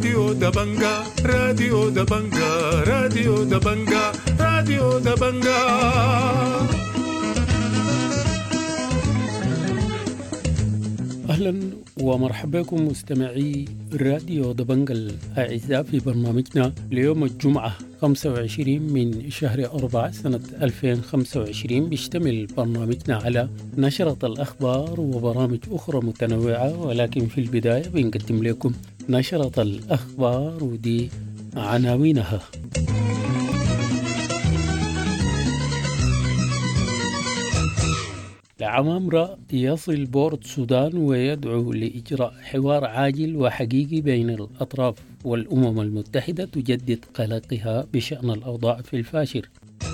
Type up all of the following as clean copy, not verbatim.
راديو دبنجا راديو دبنجا راديو دبنجا راديو دبنجا. أهلا ومرحبا بكم مستمعي راديو دبنجا الأعزاء في برنامجنا ليوم الجمعة 25 من شهر 4 سنة 2025. بيشتمل برنامجنا على نشرة الأخبار وبرامج أخرى متنوعة، ولكن في البداية بنقدم لكم نشرة الأخبار ودي عناوينها. العمامرة يصل بورد السودان ويدعو لإجراء حوار عاجل وحقيقي بين الأطراف، والأمم المتحدة تجدد قلقها بشأن الأوضاع في الفاشر.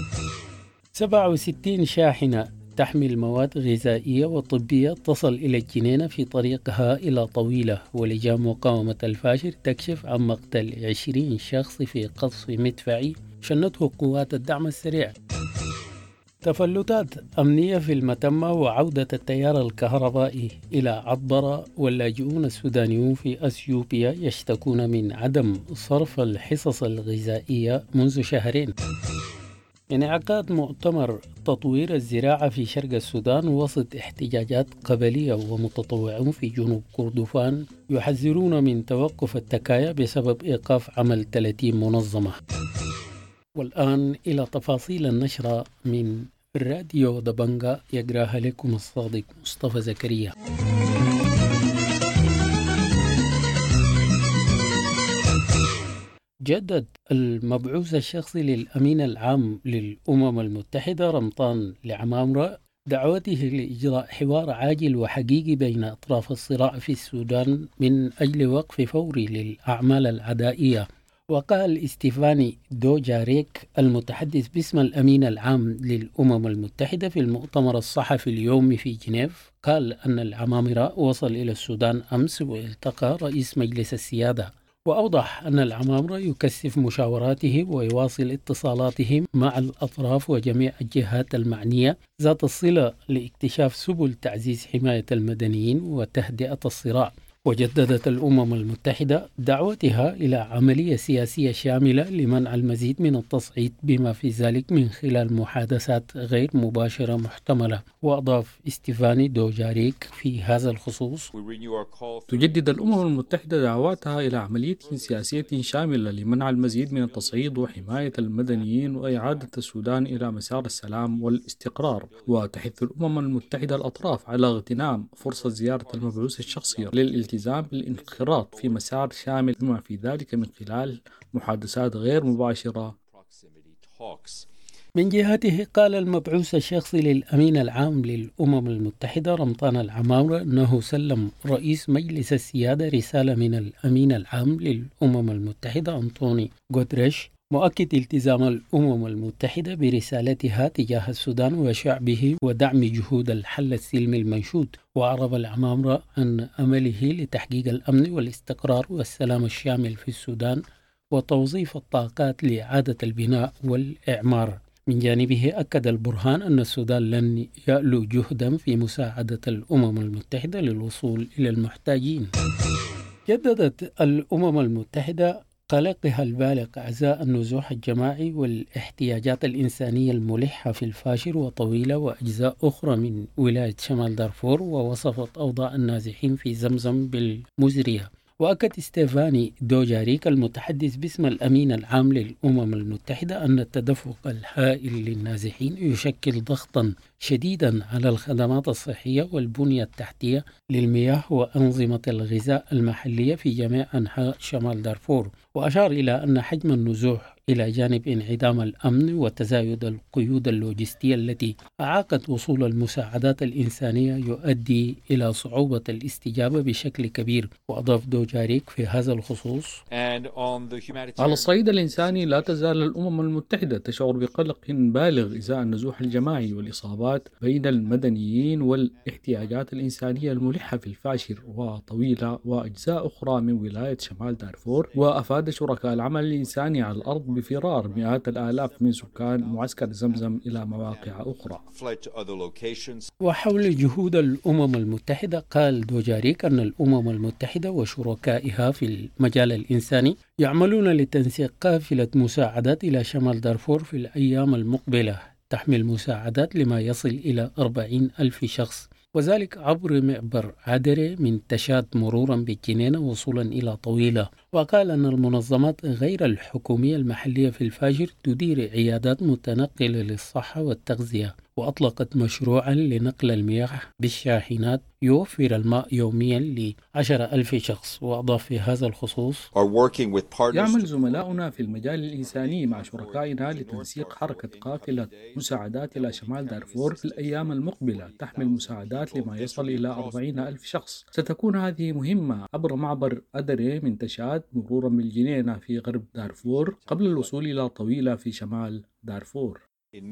67 شاحنة تحمل مواد غذائية وطبية تصل إلى الجنينة في طريقها إلى طويلة، ولجان مقاومة الفاشر تكشف عن مقتل 20 شخص في قصف مدفعي شنته قوات الدعم السريع. تفلتات أمنية في المتمة وعودة التيار الكهربائي إلى عطبرة، واللاجئون السودانيون في أثيوبيا يشتكون من عدم صرف الحصص الغذائية منذ شهرين. انعقاد مؤتمر تطوير الزراعة في شرق السودان وسط احتجاجات قبلية، ومتطوعون في جنوب كردفان يحذرون من توقف التكايا بسبب إيقاف عمل 30 منظمة. والآن إلى تفاصيل النشرة من راديو دبنجا، يقراها لكم الصادق مصطفى زكريا. جدد المبعوث الشخصي للأمين العام للأمم المتحدة رمضان لعمامرة دعوته لإجراء حوار عاجل وحقيقي بين أطراف الصراع في السودان من أجل وقف فوري للأعمال العدائية. وقال ستيفاني دوجاريك المتحدث باسم الأمين العام للأمم المتحدة في المؤتمر الصحفي اليومي في جنيف، قال أن العمامرة وصل إلى السودان أمس والتقى رئيس مجلس السيادة، وأوضح أن العمامرة يكثف مشاوراته ويواصل اتصالاته مع الأطراف وجميع الجهات المعنية ذات الصلة لاكتشاف سبل تعزيز حماية المدنيين وتهدئة الصراع. وجددت الأمم المتحدة دعوتها إلى عملية سياسية شاملة لمنع المزيد من التصعيد بما في ذلك من خلال محادثات غير مباشرة محتملة. وأضاف ستيفاني دوجاريك في هذا الخصوص: تجدد الأمم المتحدة دعواتها إلى عملية سياسية شاملة لمنع المزيد من التصعيد وحماية المدنيين وإعادة السودان إلى مسار السلام والاستقرار. وتحث الأمم المتحدة الأطراف على اغتنام فرصة زيارة المبعوث الشخصي للالتزام بالانخراط في مسار شامل بما في ذلك من خلال محادثات غير مباشرة. من جهته قال المبعوث الشخصي للأمين العام للأمم المتحدة رمضان العمامرة أنه سلم رئيس مجلس السيادة رسالة من الأمين العام للأمم المتحدة أنطوني غوتريش، مؤكد التزام الأمم المتحدة برسالتها تجاه السودان وشعبه ودعم جهود الحل السلمي المنشود. وأعرب العمامرة عن أمله لتحقيق الأمن والاستقرار والسلام الشامل في السودان وتوظيف الطاقات لإعادة البناء والإعمار. من جانبه أكد البرهان أن السودان لن يألو جهدا في مساعدة الأمم المتحدة للوصول إلى المحتاجين. جددت الأمم المتحدة قلقها البالغ أعزاء النزوح الجماعي والاحتياجات الإنسانية الملحة في الفاشر وطويلة وأجزاء أخرى من ولاية شمال دارفور، ووصفت أوضاع النازحين في زمزم بالمزرية. وأكد ستيفاني دوجاريك المتحدث باسم الأمين العام للأمم المتحدة أن التدفق الهائل للنازحين يشكل ضغطا شديدا على الخدمات الصحية والبنية التحتية للمياه وأنظمة الغذاء المحلية في جميع أنحاء شمال دارفور. وأشار إلى أن حجم النزوح إلى جانب انعدام الأمن وتزايد القيود اللوجستية التي أعاقت وصول المساعدات الإنسانية يؤدي إلى صعوبة الاستجابة بشكل كبير. وأضاف دوجاريك في هذا الخصوص: على الصعيد الإنساني لا تزال الأمم المتحدة تشعر بقلق بالغ إزاء النزوح الجماعي والإصابات بين المدنيين والاحتياجات الإنسانية الملحة في الفاشر وطويلة وأجزاء أخرى من ولاية شمال دارفور. وأفاد شركاء العمل الإنساني على الأرض بفرار مئات الآلاف من سكان معسكر زمزم إلى مواقع أخرى. وحول جهود الأمم المتحدة، قال دوجاريك أن الأمم المتحدة وشركائها في المجال الإنساني يعملون لتنسيق قافلة مساعدات إلى شمال دارفور في الأيام المقبلة، تحمل مساعدات لما يصل إلى 40,000 شخص، وذلك عبر معبر عدري من تشاد مرورا بالجنينة وصولا إلى طويلة. وقال أن المنظمات غير الحكومية المحلية في الفاجر تدير عيادات متنقلة للصحة والتغذية، وأطلقت مشروعا لنقل المياه بالشاحنات يوفر الماء يوميا ل10,000 شخص. وأضاف في هذا الخصوص: يعمل زملاؤنا في المجال الإنساني مع شركائنا لتنسيق حركة قافلة مساعدات إلى شمال دارفور في الأيام المقبلة، تحمل مساعدات لما يصل إلى 40,000 شخص. ستكون هذه مهمة عبر معبر أدري من تشاد مرورا بالجنينة في غرب دارفور قبل الوصول إلى طويلة في شمال دارفور.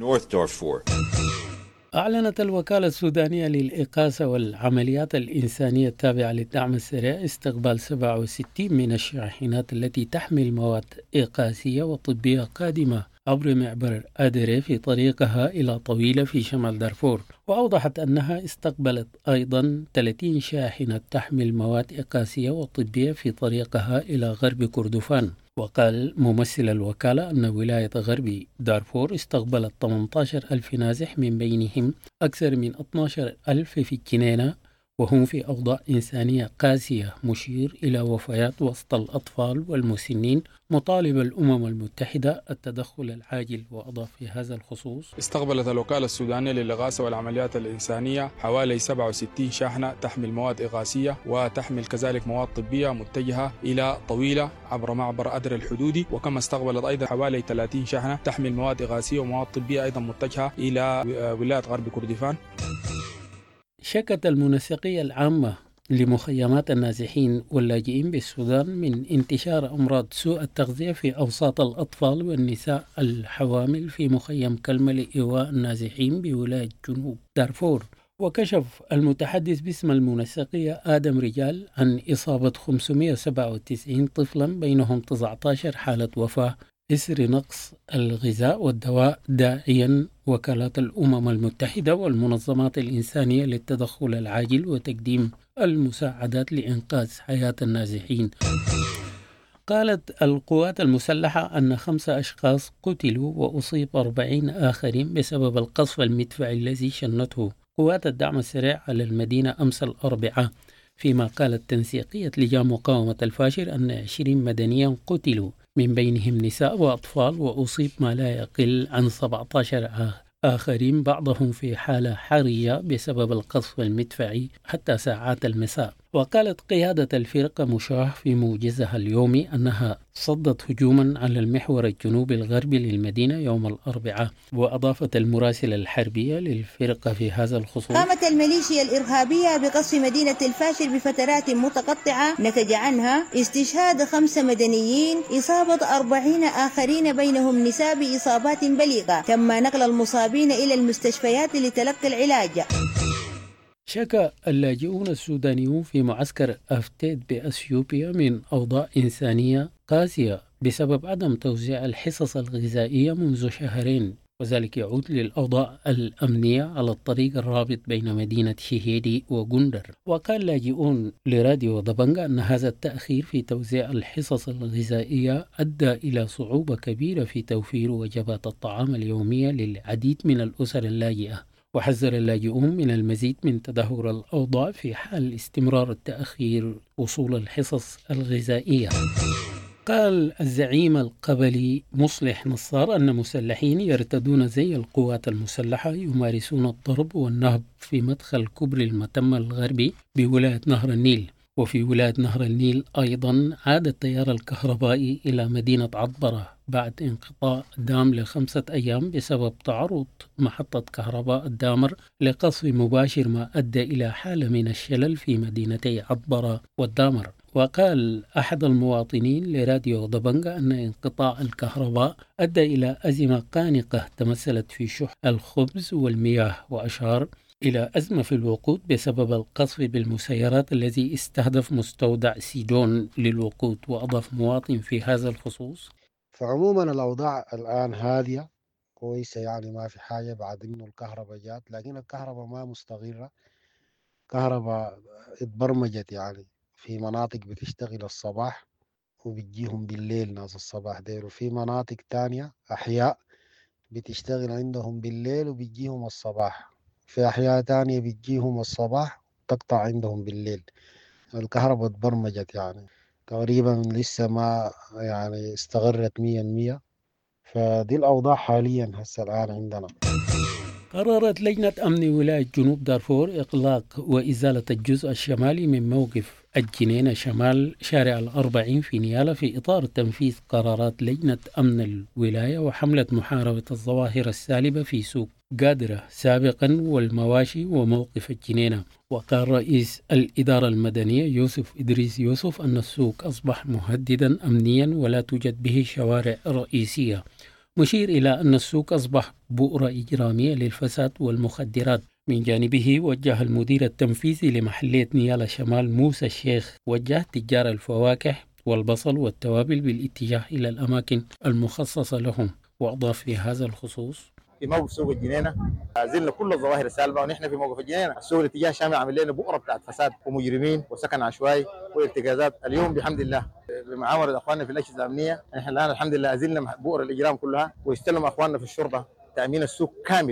أعلنت الوكالة السودانية للإغاثة والعمليات الإنسانية التابعة للدعم السريع استقبال 67 من الشاحنات التي تحمل مواد إغاثية وطبية قادمة عبر معبر أدري في طريقها إلى طويلة في شمال دارفور. وأوضحت أنها استقبلت أيضا 30 شاحنة تحمل مواد إغاثية وطبية في طريقها إلى غرب كردفان. وقال ممثل الوكالة أن ولاية غرب دارفور استقبلت 18,000 نازح، من بينهم أكثر من 12,000 في الجنينة وهم في أوضاع إنسانية قاسية، مشير إلى وفيات وسط الأطفال والمسنين، مطالب الأمم المتحدة التدخل العاجل. وأضاف في هذا الخصوص: استقبلت الوكالة السودانية للإغاثة والعمليات الإنسانية حوالي 67 شاحنة تحمل مواد إغاثية وتحمل كذلك مواد طبية متجهة إلى طويلة عبر معبر أدري الحدودي، وكما استقبلت أيضا حوالي 30 شاحنة تحمل مواد إغاثية ومواد طبية أيضا متجهة إلى ولاية غرب كردفان. شكت المنسقية العامة لمخيمات النازحين واللاجئين بالسودان من انتشار أمراض سوء التغذية في أوساط الأطفال والنساء الحوامل في مخيم كلمة لإيواء النازحين بولاية جنوب دارفور. وكشف المتحدث باسم المنسقية آدم رجال عن إصابة 597 طفلا، بينهم 19 حالة وفاة إثر نقص الغذاء والدواء، داعيا وكالات الأمم المتحدة والمنظمات الإنسانية للتدخل العاجل وتقديم المساعدات لإنقاذ حياة النازحين. قالت القوات المسلحة أن 5 أشخاص قتلوا وأصيب 40 آخرين بسبب القصف المدفعي الذي شنته قوات الدعم السريع على المدينة أمس الأربعاء، فيما قالت تنسيقية لجان مقاومة الفاشر أن 20 مدنيا قتلوا، من بينهم نساء وأطفال، وأصيب ما لا يقل عن 17 آخرين، بعضهم في حالة حرجة بسبب القصف المدفعي حتى ساعات المساء. وقالت قيادة الفرقة مشاه في موجزها اليومي أنها صدت هجوما على المحور الجنوبي الغربي للمدينة يوم الأربعاء. وأضافت المراسلة الحربية للفرقة في هذا الخصوص: قامت الميليشيا الإرهابية بقصف مدينة الفاشر بفترات متقطعة نتج عنها استشهاد 5 مدنيين، إصابة 40 آخرين بينهم نساء بإصابات بليغة، تم نقل المصابين إلى المستشفيات لتلقي العلاج. شكى اللاجئون السودانيون في معسكر أفتيد بأثيوبيا من أوضاع إنسانية قاسية بسبب عدم توزيع الحصص الغذائية منذ شهرين، وذلك يعود للأوضاع الأمنية على الطريق الرابط بين مدينة شهيدي وغندر. وقال لاجئون لراديو دبنجا أن هذا التأخير في توزيع الحصص الغذائية أدى إلى صعوبة كبيرة في توفير وجبات الطعام اليومية للعديد من الأسر اللاجئة. وحذر اللاجئون من المزيد من تدهور الأوضاع في حال استمرار التأخير وصول الحصص الغذائية. قال الزعيم القبلي مصلح نصار أن مسلحين يرتدون زي القوات المسلحة يمارسون الضرب والنهب في مدخل كوبري المتمة الغربي بولاية نهر النيل. وفي ولاية نهر النيل أيضا عاد التيار الكهربائي إلى مدينة عطبرة بعد انقطاع دام ل5 أيام بسبب تعرض محطة كهرباء الدامر لقصف مباشر، ما أدى إلى حالة من الشلل في مدينتي عطبرة والدامر. وقال أحد المواطنين لراديو دبنجا أن انقطاع الكهرباء أدى إلى أزمة قانقة تمثلت في شح الخبز والمياه، وأشار إلى أزمة في الوقود بسبب القصف بالمسيرات الذي استهدف مستودع سيدون للوقود. وأضاف مواطن في هذا الخصوص: فعموما الأوضاع الآن هادية كويسة، يعني ما في حاجة بعد إنه الكهرباء جات، لكن الكهرباء ما مستقرة. كهرباء اتبرمجت يعني في مناطق بتشتغل الصباح وبتجيهم بالليل ناس الصباح دير، وفي مناطق تانية أحياء بتشتغل عندهم بالليل وبتجيهم الصباح، في أحياء تانية بتجيهم الصباح تقطع عندهم بالليل. الكهرباء اتبرمجت يعني تقريبا لسه ما يعني استقرت 100%. فدي الأوضاع حاليا هسه الآن عندنا. قررت لجنة أمن ولاية جنوب دارفور إغلاق وإزالة الجزء الشمالي من موقف الجنينة شمال شارع الأربعين في نيالا في إطار تنفيذ قرارات لجنة أمن الولاية وحملة محاربة الظواهر السالبة في سوق قادرة سابقا والمواشي وموقف الجنينة. وقال رئيس الإدارة المدنية يوسف إدريس يوسف أن السوق أصبح مهددا أمنيا ولا توجد به شوارع رئيسية، مشير إلى أن السوق أصبح بؤرة إجرامية للفساد والمخدرات. من جانبه وجه المدير التنفيذي لمحلية نيالا شمال موسى الشيخ وجه تجار الفواكه والبصل والتوابل بالاتجاه إلى الأماكن المخصصة لهم. وأضاف في هذا الخصوص: في موقف سوق الجنينه زلنا كل الظواهر السالبه، ونحن في موقف الجنينه السوق الاتجاه الشامل عامل لنا بؤره بتاعت فساد ومجرمين وسكن عشوائي وارتكازات. اليوم بحمد الله بمعاونه اخواننا في الاجهزه الامنيه احنا الان الحمد لله ازلنا بؤر الاجرام كلها، ويستلم اخواننا في الشرطه تامين السوق كامل.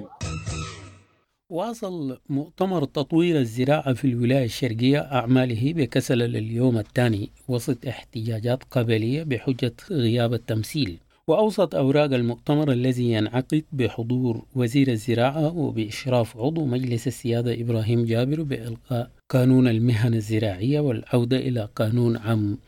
واصل مؤتمر تطوير الزراعة في الولاية الشرقية أعماله بكسل لليوم الثاني وسط احتجاجات قبلية بحجة غياب التمثيل. وأوسط أوراق المؤتمر الذي ينعقد بحضور وزير الزراعة وبإشراف عضو مجلس السيادة إبراهيم جابر بإلقاء قانون المهن الزراعية والعودة إلى قانون عام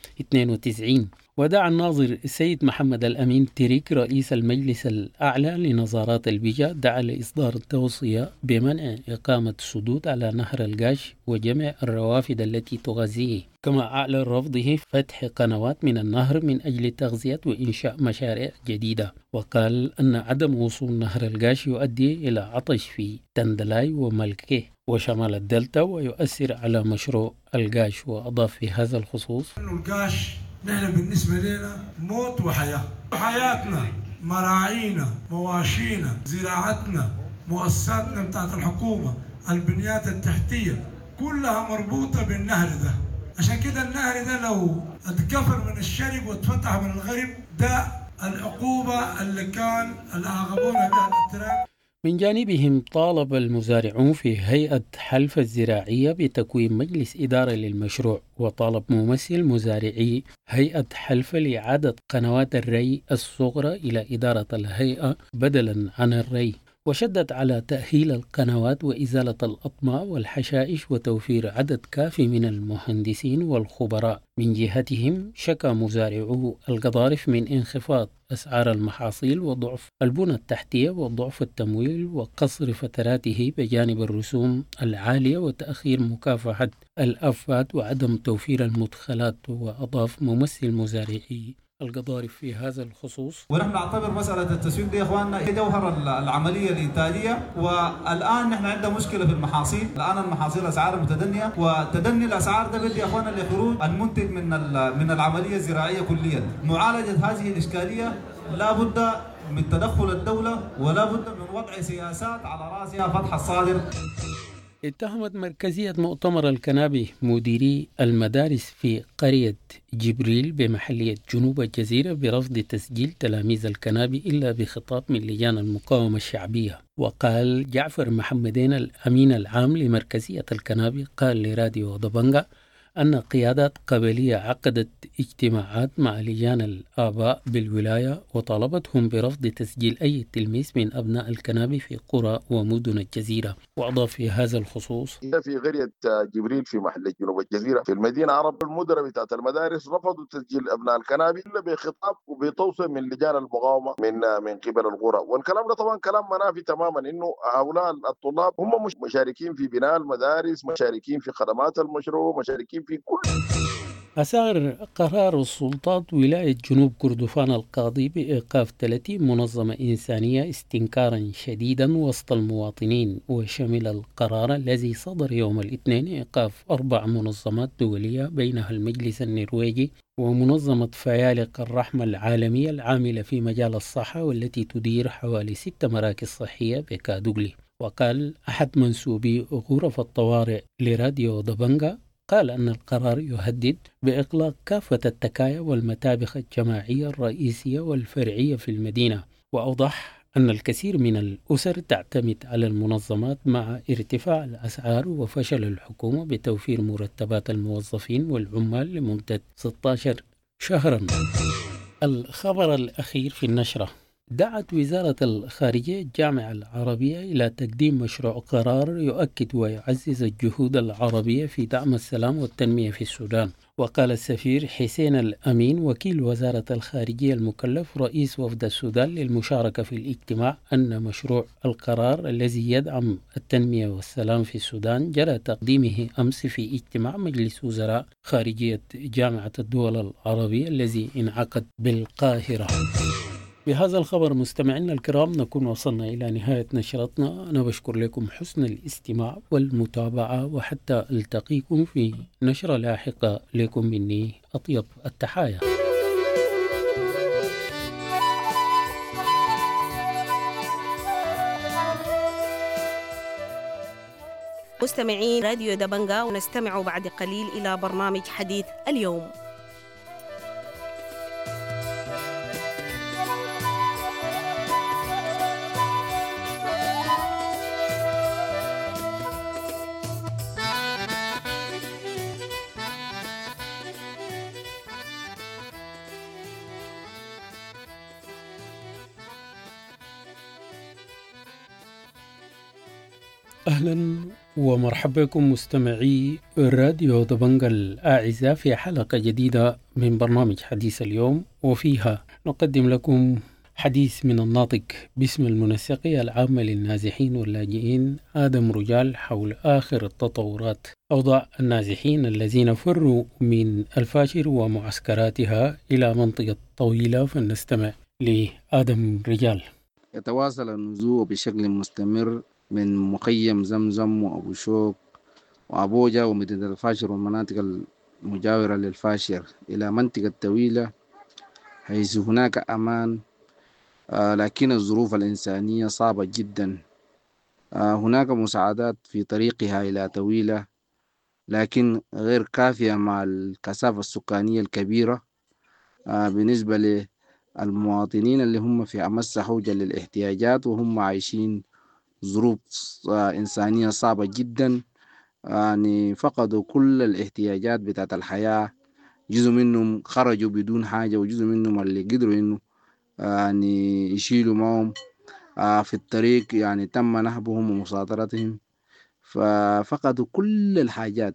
92. ودعا الناظر السيد محمد الأمين تريك رئيس المجلس الأعلى لنظارات البيئة دعا لإصدار توصية بمنع إقامة سدود على نهر القاش وجميع الروافد التي تغذيه، كما أعلن رفضه فتح قنوات من النهر من أجل تغذية وإنشاء مشاريع جديدة. وقال أن عدم وصول نهر القاش يؤدي إلى عطش في تندلاي وملكه وشمال الدلتا ويؤثر على مشروع القاش. وأضاف في هذا الخصوص: القاش نحن بالنسبة لنا موت وحياة، حياتنا مراعينا مواشينا زراعتنا مؤسساتنا بتاعت الحكومة البنيات التحتية كلها مربوطة بالنهر ده. عشان كده النهر ده لو اتقفل من الشرق واتفتح من الغرب ده العقوبة اللي كان العاقبونا بها الاتراك. من جانبهم طالب المزارعون في هيئة حلف الزراعية بتكوين مجلس إدارة للمشروع، وطالب ممثل مزارعي هيئة حلف لإعادة قنوات الري الصغرى إلى إدارة الهيئة بدلا عن الري، وشدد على تأهيل القنوات وإزالة الأطماع والحشائش وتوفير عدد كافي من المهندسين والخبراء. من جهتهم شكى مزارعو القضارف من انخفاض أسعار المحاصيل وضعف البنى التحتية وضعف التمويل وقصر فتراته بجانب الرسوم العالية وتأخير مكافحة الآفات وعدم توفير المدخلات. وأضاف ممثل مزارعي القضارف في هذا الخصوص: ونحن نعتبر مسألة التسويق دي يا اخواننا هي جوهر العملية الإنتاجية، والآن نحن عندنا مشكلة في المحاصيل، الآن المحاصيل أسعار متدنية، وتدني الأسعار ده بدي يا اخواننا لخروج المنتج من العملية الزراعية كليا. معالجة هذه الإشكالية لا بد من تدخل الدولة ولا بد من وضع سياسات على رأسها فتح الصادر. اتهمت مركزية مؤتمر الكنابي مديري المدارس في قرية جبريل بمحلية جنوب الجزيرة برفض تسجيل تلاميذ الكنابي إلا بخطاب من لجان المقاومة الشعبية. وقال جعفر محمدين الأمين العام لمركزية الكنابي قال لراديو ضبنجة أن قيادات قبلية عقدت اجتماعات مع لجان الآباء بالولاية وطالبتهم برفض تسجيل أي تلميذ من أبناء الكنابي في قرى ومدن الجزيرة. وأضاف في هذا الخصوص: في قرية جبريل في محل جنوب الجزيرة في المدينة عرب المدراء بتاعت المدارس رفضوا تسجيل أبناء الكنابي إلا بخطاب وبتوصية من لجان المقاومة من قبل القرى. والكلام ده طبعا كلام منافي تماما، إنه هؤلاء الطلاب هم مش مشاركين في بناء المدارس، مشاركين في خدمات المشروع، مشاركين في كل. أثار قرار السلطات ولاية جنوب كردفان القاضي بإيقاف 30 منظمة إنسانية استنكارا شديدا وسط المواطنين، وشمل القرار الذي صدر يوم الاثنين إيقاف 4 منظمات دولية بينها المجلس النرويجي ومنظمة فيالق الرحمة العالمية العاملة في مجال الصحة والتي تدير حوالي 6 مراكز صحية بكادوغلي. وقال أحد منسوبي غرف الطوارئ لراديو دبنجا قال أن القرار يهدد بإغلاق كافة التكايا والمتابخ الجماعية الرئيسية والفرعية في المدينة. وأوضح أن الكثير من الأسر تعتمد على المنظمات مع ارتفاع الأسعار وفشل الحكومة بتوفير مرتبات الموظفين والعمال لمدة 16 شهرا. الخبر الأخير في النشرة: دعت وزارة الخارجية الجامعة العربية إلى تقديم مشروع قرار يؤكد ويعزز الجهود العربية في دعم السلام والتنمية في السودان. وقال السفير حسين الأمين وكيل وزارة الخارجية المكلف رئيس وفد السودان للمشاركة في الاجتماع أن مشروع القرار الذي يدعم التنمية والسلام في السودان جرى تقديمه أمس في اجتماع مجلس وزراء خارجية جامعة الدول العربية الذي انعقد بالقاهرة. بهذا الخبر مستمعينا الكرام نكون وصلنا إلى نهاية نشرتنا. أنا بشكر لكم حسن الاستماع والمتابعة، وحتى ألتقيكم في نشرة لاحقة لكم مني أطيب التحايا. مستمعين راديو دبنجا، ونستمع بعد قليل إلى برنامج حديث اليوم. أهلا ومرحبا بكم مستمعي راديو دبنجا الأعزاء في حلقة جديدة من برنامج حديث اليوم، وفيها نقدم لكم حديث من الناطق باسم المنسقية العامة للنازحين واللاجئين آدم رجال حول آخر التطورات أوضاع النازحين الذين فروا من الفاشر ومعسكراتها إلى منطقة طويلة. فلنستمع لآدم رجال. يتواصل النزوح بشكل مستمر من مخيم زمزم وأبو شوك وأبوجا ومدينة الفاشر والمناطق المجاورة للفاشر إلى منطقة طويلة حيث هناك أمان، لكن الظروف الإنسانية صعبة جدا. هناك مساعدات في طريقها إلى طويلة لكن غير كافية مع الكثافة السكانية الكبيرة بالنسبة للمواطنين اللي هم في أمس حوجة للاحتياجات، وهم عايشين ظروف إنسانية صعبة جدا. يعني فقدوا كل الاحتياجات بتاعت الحياة. جزء منهم خرجوا بدون حاجة، وجزء منهم اللي قدروا إنه يعني يشيلوا معهم في الطريق يعني تم نهبهم ومصادرتهم، ففقدوا كل الحاجات.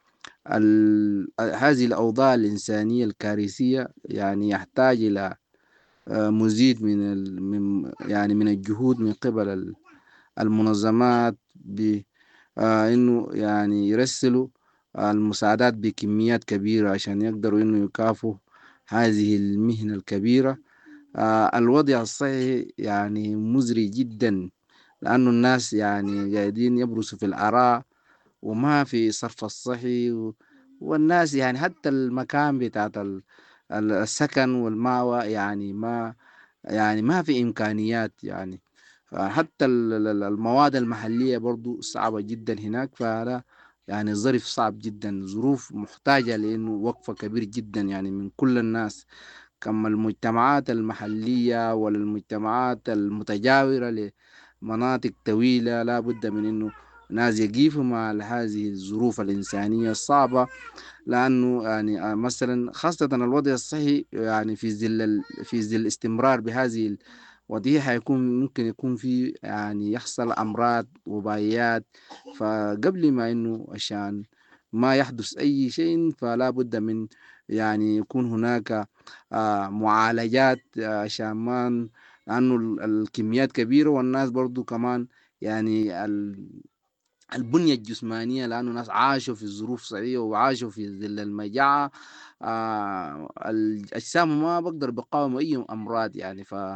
هذه الأوضاع الإنسانية الكارثية يعني يحتاج إلى مزيد من الجهود من قبل المنظمات بإنه يعني يرسلوا المساعدات بكميات كبيرة عشان يقدروا إنه يكافوا هذه المهنة الكبيرة. الوضع الصحي يعني مزري جدا، لأنه الناس يعني قاعدين يبرسوا في العراء وما في صرف الصحي، والناس يعني حتى المكان بتاعت السكن والماوى يعني ما في إمكانيات، يعني حتى المواد المحلية برضو صعبة جدا هناك. فلا يعني الظرف صعب جدا، ظروف محتاجة لأنه وقفة كبير جدا يعني من كل الناس، كما المجتمعات المحلية والمجتمعات المتجاورة لمناطق طويلة. لا بد من أنه ناس يقيفوا مع هذه الظروف الإنسانية الصعبة، لأنه يعني مثلا خاصة الوضع الصحي يعني في ظل الاستمرار بهذه ودي هيكون ممكن يكون في يعني يحصل أمراض وبايات. فقبل ما إنه عشان ما يحدث أي شيء فلا بد من يعني يكون هناك معالجات عشان ما، لأنه الكميات كبيرة والناس برضو كمان يعني البنية الجسمانية، لأنه الناس عاشوا في ظروف صعبة وعاشوا في ظل الأجسام ما بقدر بقاوم أي أمراض يعني.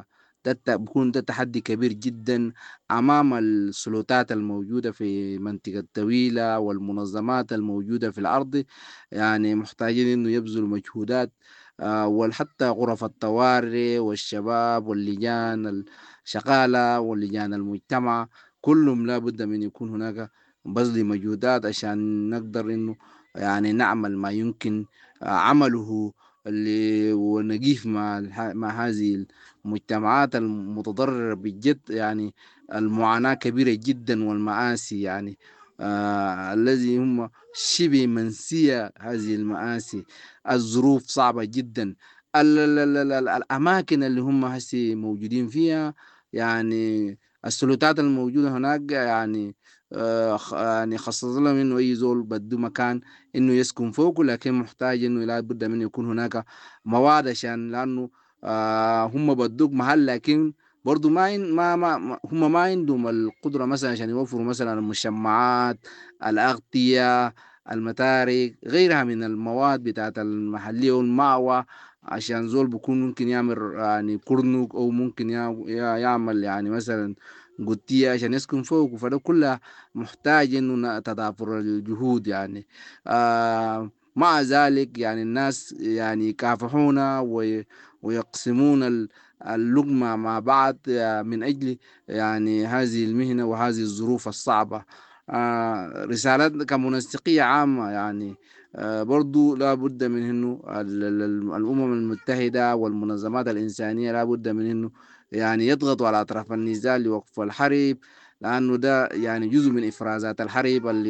بيكون ده تحدي كبير جدا أمام السلطات الموجودة في منطقة طويلة والمنظمات الموجودة في الأرض. يعني محتاجين إنه يبذلوا مجهودات، وحتى غرف الطوارئ والشباب واللجان الشغالة واللجان المجتمع كلهم لابد من يكون هناك بذل مجهودات عشان نقدر إنه يعني نعمل ما يمكن عمله ونقيف مع هذه المجتمعات المتضررة بجد. يعني المعاناة كبيرة جدا والمآسي يعني الذي هم شبه منسية هذه المآسي. الظروف صعبة جدا. الأماكن اللي هم هسي موجودين فيها يعني السلطات الموجودة هناك يعني يعني خصص لهم إنه أي زول بده مكان إنه يسكن فوقه، لكن محتاج إنه لا بد من يكون هناك مواد عشان لأنه هم بدوك محل، لكن برضو هم ما عندهم القدرة مثلا عشان يوفروا مثلا المشمعات، الأغطية، المتارك، غيرها من المواد بتاعت المحلية والمأوى عشان زول بيكون ممكن يعمل يعني كرنك أو ممكن يعمل يعني مثلا قتية عشان يسكن فوق. فده كلها محتاج إنه تضافر الجهود يعني. مع ذلك يعني الناس يعني يكافحون ويقسمون اللقمة مع بعض من أجل يعني هذه المهنة وهذه الظروف الصعبة. رسالات كمنسقية عامة يعني برضو لا بد من إنه الأمم المتحدة والمنظمات الإنسانية لا بد من إنه يعني يضغطوا على أطراف النزال لوقف الحرب، لأنه ده يعني جزء من إفرازات الحرب اللي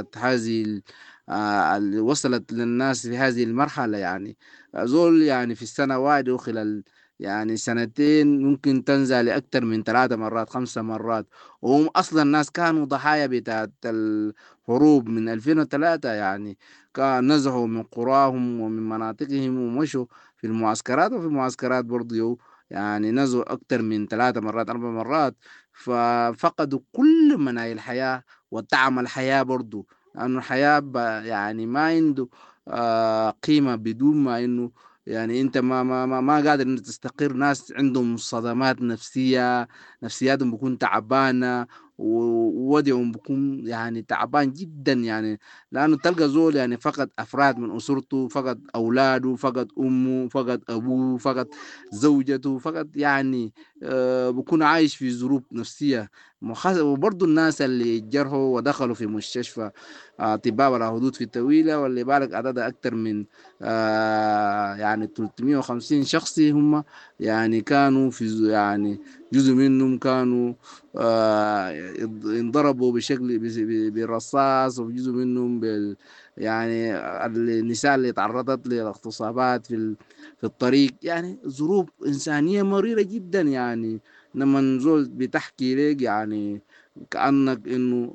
وصلت للناس في هذه المرحلة. يعني زول يعني في السنة واحدة وخلال يعني سنتين ممكن تنزل لأكثر من 3 مرات 5 مرات، وهم أصلا الناس كانوا ضحايا بتاعت الحروب من 2003. يعني كان نزحوا من قراهم ومن مناطقهم ومشوا في المعسكرات، وفي المعسكرات برضو يعني نزحوا أكثر من 3 مرات 4 مرات، ففقدوا كل مناهي الحياة وطعم الحياة برضو، لأنه الحياة يعني ما عنده قيمة بدون ما إنه يعني أنت ما قادر إنه تستقر. ناس عندهم صدمات نفسية، نفسياتهم بيكون تعبانة ووضعهم بيكون يعني تعبان جدا. يعني لأنه تلقى زول يعني فقد أفراد من أسرته، فقد أولاده، فقد أمه، فقد أبوه، فقد زوجته، فقد يعني بيكون عايش في ظروف نفسية. وبرضو الناس اللي جرحوا ودخلوا في مستشفى أطباء ولا حدود في الطويلة واللي بالك عددها أكثر من يعني 350 شخصي هم يعني كانوا في يعني جزء منهم كانوا انضربوا بشكل بالرصاص، وجزء منهم يعني النساء اللي تعرضت للاغتصابات في الطريق. يعني ظروف إنسانية مريرة جدا. يعني لما زول بتحكي لك يعني كأنك إنه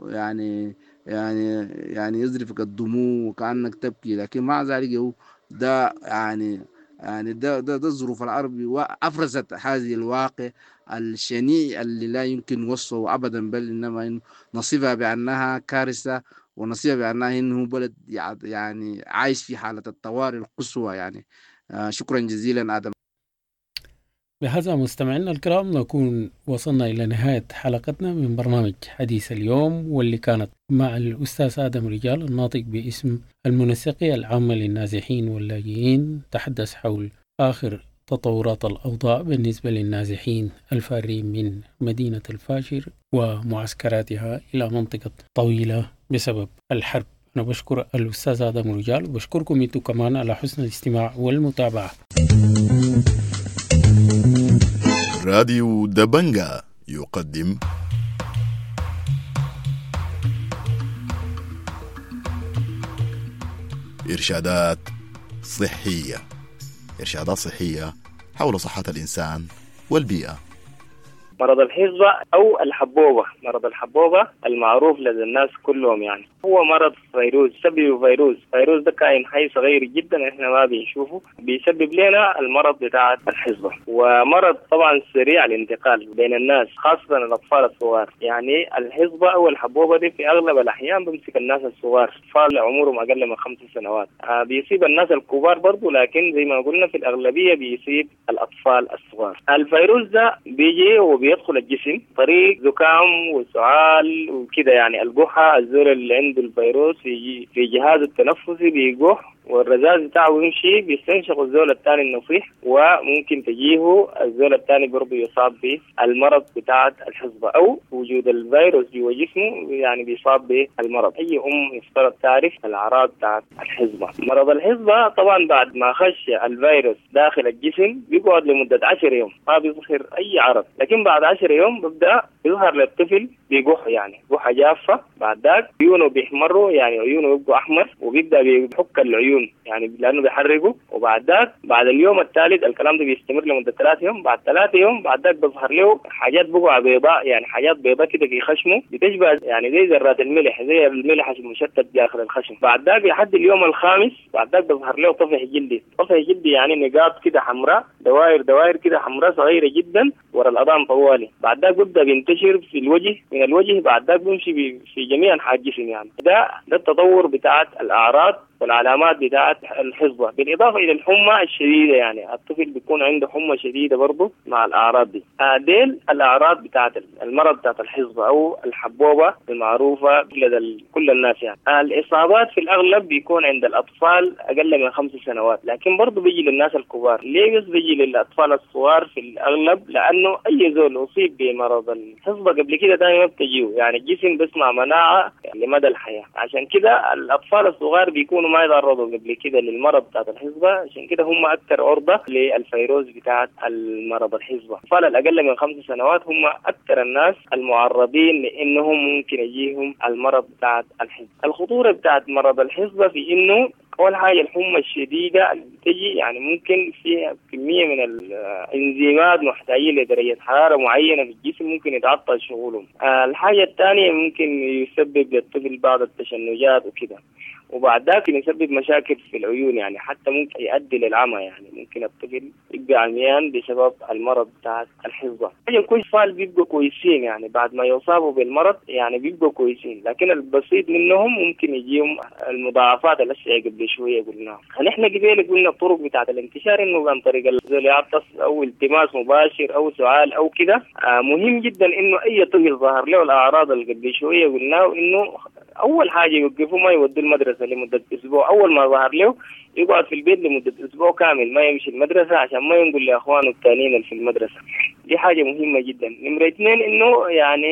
يعني يزرفك الدموع وكأنك تبكي، لكن مع ذلك ده يعني ده ظروف العرب وأفرزت هذه الواقع الشنيع اللي لا يمكن وصفه أبدا، بل إنما إنه نصفها بأنها كارثة ونصفها بأنها إنه بلد يعني عايش في حالة الطوارئ القصوى. يعني شكرا جزيلا آدم. بهذا مستمعينا الكرام نكون وصلنا إلى نهاية حلقتنا من برنامج حديث اليوم، واللي كانت مع الأستاذ آدم رجال الناطق باسم المنسقية العامة للنازحين واللاجئين. تحدث حول آخر تطورات الأوضاع بالنسبة للنازحين الفارين من مدينة الفاشر ومعسكراتها إلى منطقة طويلة بسبب الحرب. أنا بشكر الأستاذ آدم رجال وبشكركم أنتم كمان على حسن الاستماع والمتابعة. راديو دبنجا يقدم إرشادات صحية حول صحة الإنسان والبيئة. مرض الحصبة أو الحبوبة. مرض الحبوبة المعروف لدى الناس كلهم يعني هو مرض فيروس، سبب فيروس ده كائن حي صغير جدا احنا ما بنشوفه، بيسبب لنا المرض بتاع الحصبة، ومرض طبعا سريع الانتقال بين الناس خاصة الأطفال الصغار. يعني الحصبة أو الحبوبة دي في أغلب الأحيان بمسك الناس الصغار، أطفال عمرهم أقل من 5 سنوات. بيصيب الناس الكبار برضو، لكن زي ما قلنا في الأغلبية بيصيب الأطفال الصغار. الفيروس ده بيجي وبيدخل الجسم طريق زكام وسعال وكده، يعني القحة الزول اللي عنده الفيروس في جهاز التنفسي بيقح، والرذاذ بتاعه يمشي بيستنشق الزول الثاني النصيح، وممكن تجيه الزول الثاني برضه يصاب بالمرض بتاع الحصبة أو وجود الفيروس جوا جسمه يعني بيصاب بالمرض. أي يفترض تعرف الأعراض بتاع الحصبة. مرض الحصبة طبعا بعد ما خش الفيروس داخل الجسم بيقعد لمدة 10 يوم ما بيظهر أي عرض، لكن بعد 10 يوم بيبدأ يظهر للطفل بيقح، يعني قحة جافة. بعد ذاك عيونه بيحمروا، يعني عيونه يبقوا أحمر، وبيبدأ بيحك العيون يعني لأنه بيحرقه. وبعد ذاك بعد اليوم الثالث الكلام ده بيستمر لمدة 3 يوم. بعد 3 يوم بعد ذاك بيظهر له حاجات بقع بيضاء، يعني حاجات بيضاء كده في خشمه بتشبه يعني زي ذرات الملح، زي الملح المشتت داخل الخشم. بعد ذاك لحد اليوم الخامس بعد ذاك بيظهر له طفح جلدي. طفح جلدي يعني نقاط كده حمراء، دوائر كده حمراء صغيرة جدا ورا الأذان طوالي. بعد ذاك بيبدأ بينتشر في الوجه، من الوجه بعد ذاك بيمشي في جميع أنحاء الجسم. يعني ده التطور بتاعت الأعراض والعلامات بتاعت الحصبة، بالإضافة إلى الحمى الشديدة، يعني الطفل بيكون عنده حمى شديدة برضو مع الأعراض دي. ديل الأعراض بتاعت المرض بتاعت الحصبة أو الحبوبة المعروفة لدى كل الناس. يعني الإصابات في الأغلب بيكون عند الأطفال أقل من 5 سنوات، لكن برضو بيجي للناس الكبار. ليه بيجي للأطفال الصغار في الأغلب؟ لأنه أي زول أصيب بمرض الحصبة قبل كده دائما ما بتجيه، يعني الجسم بيصنع مناعة لمدى الحياة. عشان كده الأطفال الصغار بيكونوا ما يتعرضوا قبل كده للمرض بتاعت الحصبة، عشان كده هم أكثر عرضة للفيروس بتاعت المرض الحصبة. الأطفال الأقل من 5 سنوات هم أكثر الناس المعرضين لأنهم ممكن يجيهم المرض بتاعت الحصبة. الخطورة بتاعت مرض الحصبة في إنه أول حاجة الحمى الشديدة اللي تجي يعني ممكن فيها كمية من الإنزيمات محتاجين لدرجة حرارة معينة في الجسم ممكن يتعطل شغلهم. الحاجة الثانية ممكن يسبب للطفل بعض التشنجات وكده، وبعد ذلك يسبب مشاكل في العيون، يعني حتى ممكن يؤدي للعمى. يعني ممكن الطفل يبقى عميان بسبب المرض بتاع الحصبة. كل أطفال بيبقوا كويسين، يعني بعد ما يصابوا بالمرض يعني بيبقوا كويسين، لكن البسيط منهم ممكن يجيهم المضاعفات اللي قبل شوية قلناها. نحن قبل قلنا الطرق بتاعت الانتشار إنه عن طريق الزول يعطس أو التماس مباشر أو سؤال أو كده. مهم جدا إنه أي طفل ظهر له الأعراض اللي قبل شوية قلناه، إنه أول حاجة يوقفوا ما يودوا المدرسة لمدة أسبوع. أول ما ظهر له يقعد في البيت لمدة أسبوع كامل ما يمشي المدرسة عشان ما ينقل لأخوانه التانيين في المدرسة. دي حاجة مهمة جدا. نمرة 2 إنه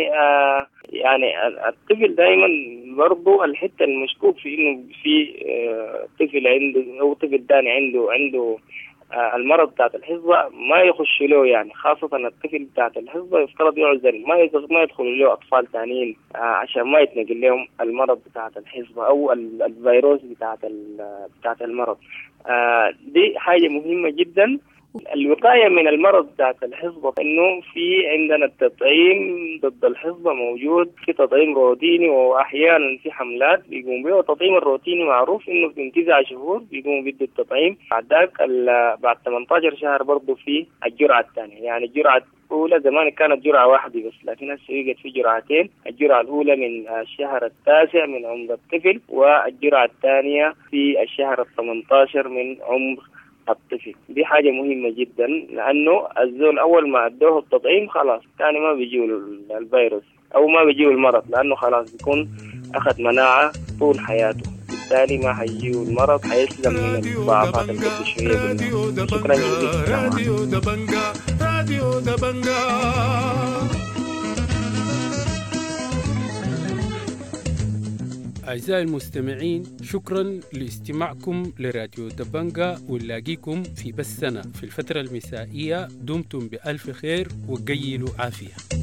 يعني الطفل دائما برضو الحتة المشكوك في إنه في طفل عنده أو طفل تاني عنده المرض بتاعت الحصبة ما يخش له، يعني خاصة الطفل بتاعت الحصبة يفترض يعزل ما يدخل له أطفال تانيين عشان ما يتنقل لهم المرض بتاعت الحصبة أو الفيروس بتاعت المرض. دي حاجة مهمة جدا. الوقاية من المرض بتاعت الحصبة إنه في عندنا التطعيم ضد الحصبة موجود، في تطعيم روتيني وأحيانا في حملات بيقوم بيه. التطعيم الروتيني معروف إنه في 9 شهور بيقوم بيدوا التطعيم، بعد 18 شهر برضه في الجرعة الثانية. يعني الجرعة الأولى زمان كانت جرعة واحدة بس، لكن هسه بقت في جرعتين. الجرعة الأولى من الشهر 9 من عمر الطفل، والجرعة الثانية في الشهر 18 من عمر الطفل. دي حاجة مهمة جدا، لأنه الزول أول ما أدوه التطعيم خلاص ثاني ما بيجيه الفيروس أو ما بيجيه المرض، لأنه خلاص بيكون أخذ مناعة طول حياته، بالتالي ما حيجيه المرض، حيسلم من الضعفات اللي قبل شوية. شكرا جزيلا. راديو دبنجا. أعزائي المستمعين، شكرا لاستماعكم لراديو دبنجا، ونلاقيكم في بثنا في الفترة المسائية. دمتم بألف خير وقيلوا عافية.